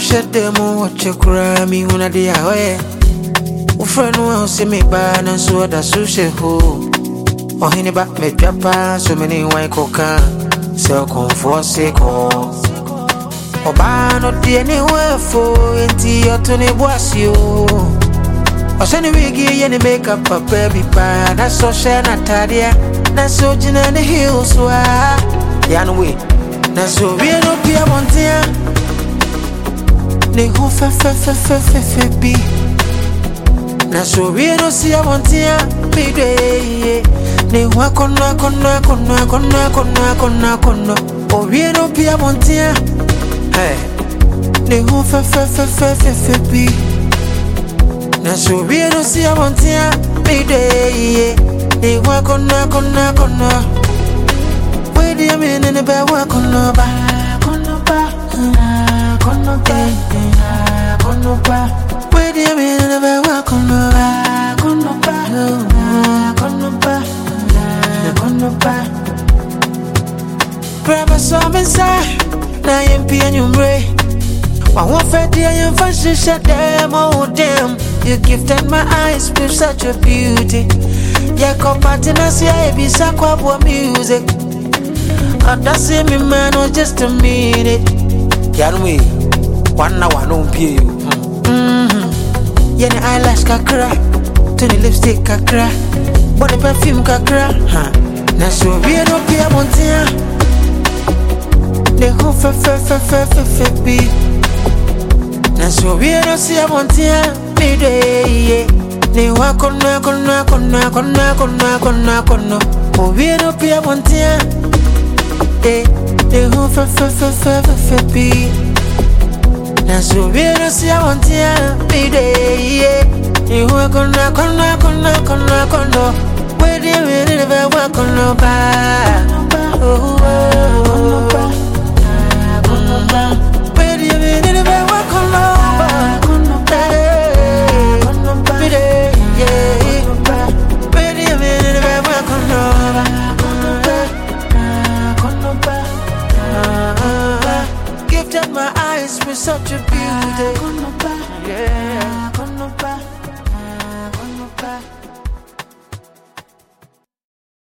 shed them what you cry me when I did away. Friend will see me ban and so that sushi ho. Or any back me japa so many white coca. So come for sake or ban not the anywhere for anti or Tony Boisio. Or send a wiggy and makeup a baby pie. That's so shana tadia. That's so gin and the hills. Yanwe. That's so real no be a montia. They go fe be. Na so we no see a montia me day. Ne wa kono o we no be a montia. Hey, ne ho fe be. Na so we no see a montia me day. Ne wa kono. We dey me ne be wa kono ba. We dey me ne be wa kono Grab some inside, now you be and you ray. I won't fed the iron fashion shut them, oh damn. You gifted my eyes with such a beauty. Yeah, compatibility, yeah, be sakwa music. And that's me, man, or just a minute. Can we? 1 hour, no pay you. Yeah, the eyelash kakra, to the lipstick kakra, but the perfume kakra. Now so we don't pay a montia. They go fe be. Now so we don't see a montia. Me day. They walk on. Oh we don't pay a montia. They go fe be. Now so we don't see a montia. Me day. They walk on. Where do you never walk on no bar?